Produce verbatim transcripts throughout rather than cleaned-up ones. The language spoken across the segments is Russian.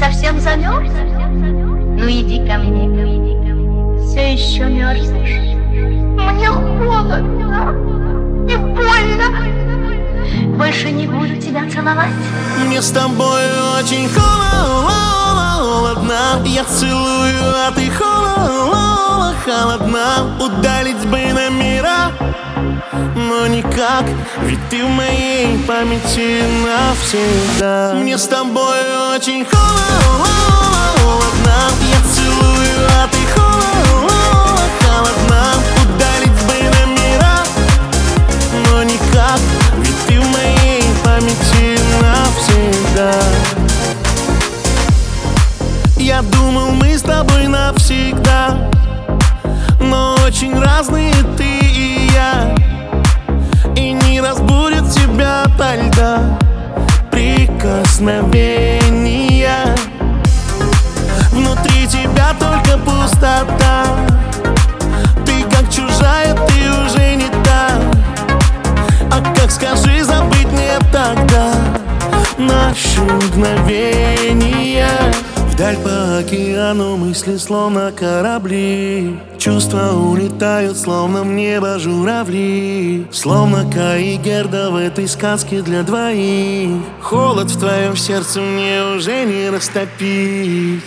совсем замерз? Ну иди ко мне, все еще мерзнешь. Мне холодно и больно. Больше не буду тебя целовать. Мне с тобой очень холодно. Я целую, а ты холодно, холодно. Удалить бы номера, но никак, ведь ты в моей памяти навсегда. Мне с тобой очень холодно. Я целую, а ты холодно, холодно. Удалить бы номера, но никак, ведь ты в моей памяти навсегда. Я думал, мы с тобой навсегда, но очень разные ты и я. И не разбудит тебя ото льда прикосновения. Внутри тебя только пустота. Ты как чужая, ты уже не та. А как, скажи, забыть мне тогда наши мгновения? Вдаль по океану мысли словно корабли. Чувства улетают, словно в небо журавли. Словно Кай и Герда в этой сказке для двоих. Холод в твоем сердце мне уже не растопить.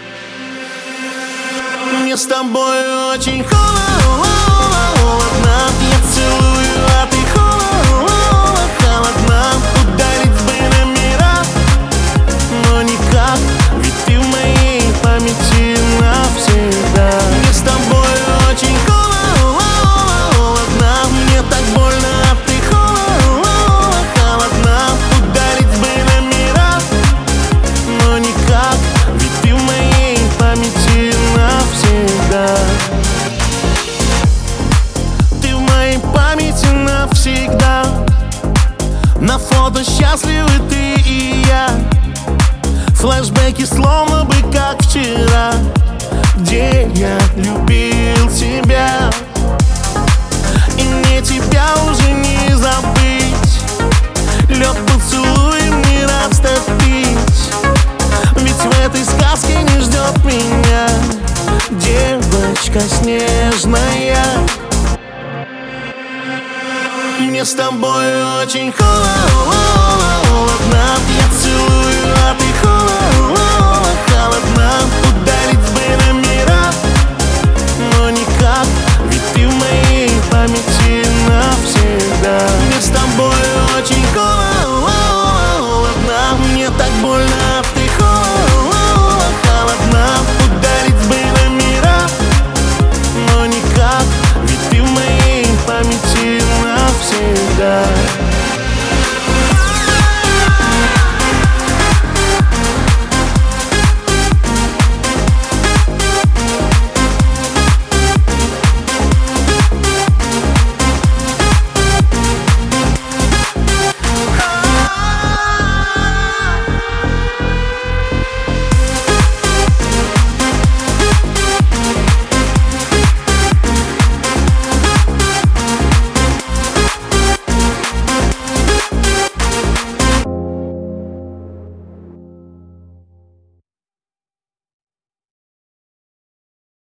Мне с тобой очень холодно. Я целую, а ты холодно, холодно. Удалить бы номера, но никак, ведь ты в моей памяти навсегда. Мне с тобой очень холодно. Мне так больно, а ты холодно, холодно. Удалить бы номера, но никак, ведь ты в моей памяти навсегда. Ты в моей памяти навсегда. На фото счастливы ты и я. Флэшбэки словно бы как вчера, где я любил тебя. И мне тебя уже не забыть. Лед поцелуем не растопить. Ведь в этой сказке не ждет меня девочка снежная. Мне с тобой очень холодно. Я целую, а ты холодно, холодно. Удалить бы номера, но никак, ведь ты в моей памяти навсегда. Мне с тобой очень холодно. Мне так больно,